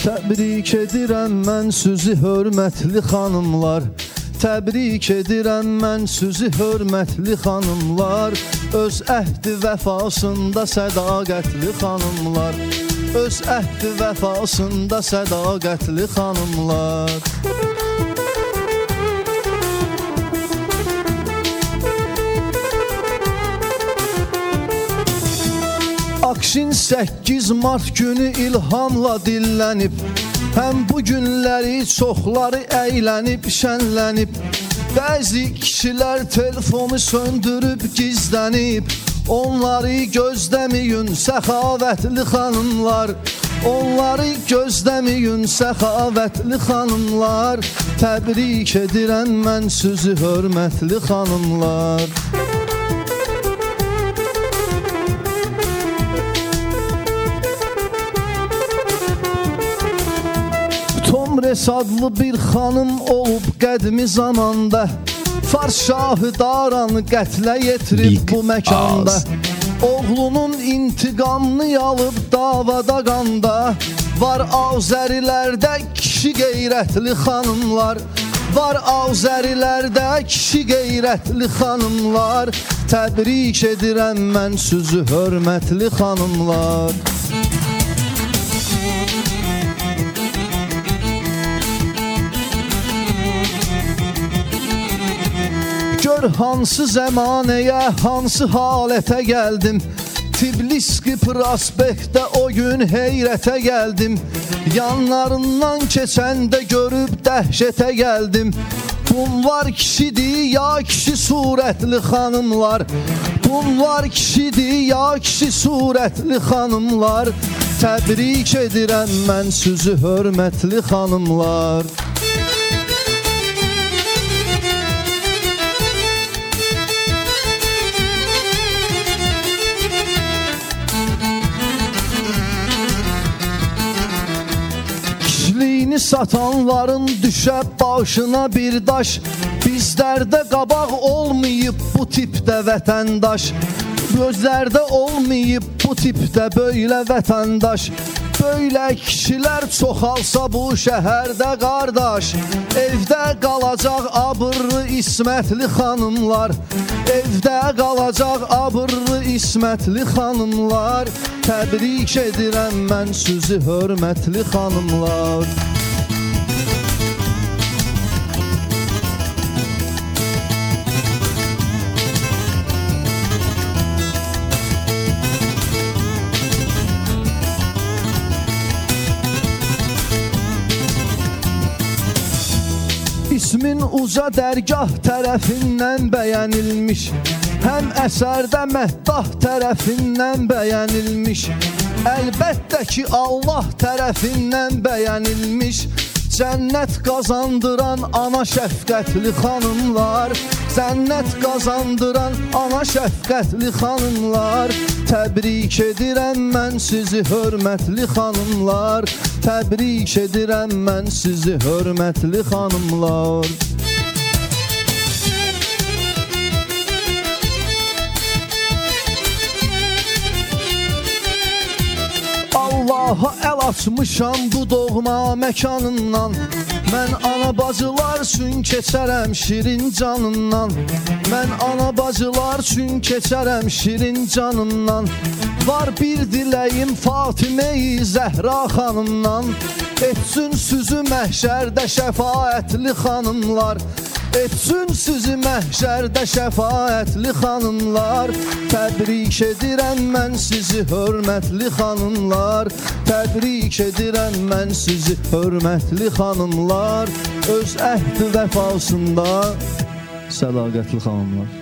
Təbrik edirəm mən sizi hörmətli xanımlar. Təbrik edirəm mən sizi hörmətli xanımlar. Öz əhdi vəfasında sədaqətli xanımlar. Öz əhdi vəfasında sədaqətli xanımlar. Akşin 8 Mart günü ilhamla dillənib. Həm bu günləri çoxları əylənib, şənlənib. Bəzi kişilər telefonu söndürüb, gizlənib. Onları gözləməyin səxavətli xanımlar. Onları gözləməyin səxavətli xanımlar. Təbrik edirəm mən sizi hörmətli xanımlar. Tomres adlı bir xanım olub qədmi zamanda. Fars şahı Daranı qətlə yetirib bu məkanda. Oğlunun intiqamını alıb davada qanda. Var Azərilərdə kişi qeyrətli xanımlar. Var Azərilərdə kişi qeyrətli xanımlar. Təbrik edirəm mən sizi hörmətli xanımlar. Gör hansı zəmanəyə, hansı halətə gəldim. Tifliski prospektdə o gün heyrətə gəldim. Yanlarından keçəndə görüb dəhşətə gəldim. Bunlar kişidir ya kişi surətli xanımlar. Bunlar kişidir ya kişi surətli xanımlar. Təbrik edirəm mən sizi hörmətli xanımlar. Kişiliyini satanların düşə başına bir daş. Bizlərdə qabaq olmayıb bu tipdə vətəndaş. Gözlərdə olmayıb bu tipdə böylə vətəndaş. Böylə kişilər çoxalsa bu şəhərdə qardaş. Evdə qalacaq abırlı ismətli xanımlar. Evdə qalacaq abırlı ismətli xanımlar. Təbrik edirəm mən sizi hörmətli xanımlar. İsmin uca dərgah tərəfindən bəyənilmiş. Həm əsərdə məddah tərəfindən bəyənilmiş. Əlbəttə ki Allah tərəfindən bəyənilmiş. Cənnət qazandıran ana şəfqətli xanımlar. Cənnət qazandıran ana şəfqətli xanımlar. Təbrik edirəm mən sizi hörmətli xanımlar. Təbrik edirəm mən sizi hörmətli xanımlar. Allaha əl açmışam bu doğma məkanından. Mən ana bacılar üçün keçərəm şirin canından. Mən ana bacılar üçün keçərəm şirin canından. Var bir diləyim Fatimə-i Zəhra xanımdan. Etsin sizi məhşərdə şəfaətli xanımlar. Etsin sizi məhşərdə şəfaətli xanımlar. Təbrik edirəm mən sizi hörmətli xanımlar. Təbrik edirəm mən sizi hörmətli xanımlar. Öz əhdi vəfasında sədaqətli xanımlar.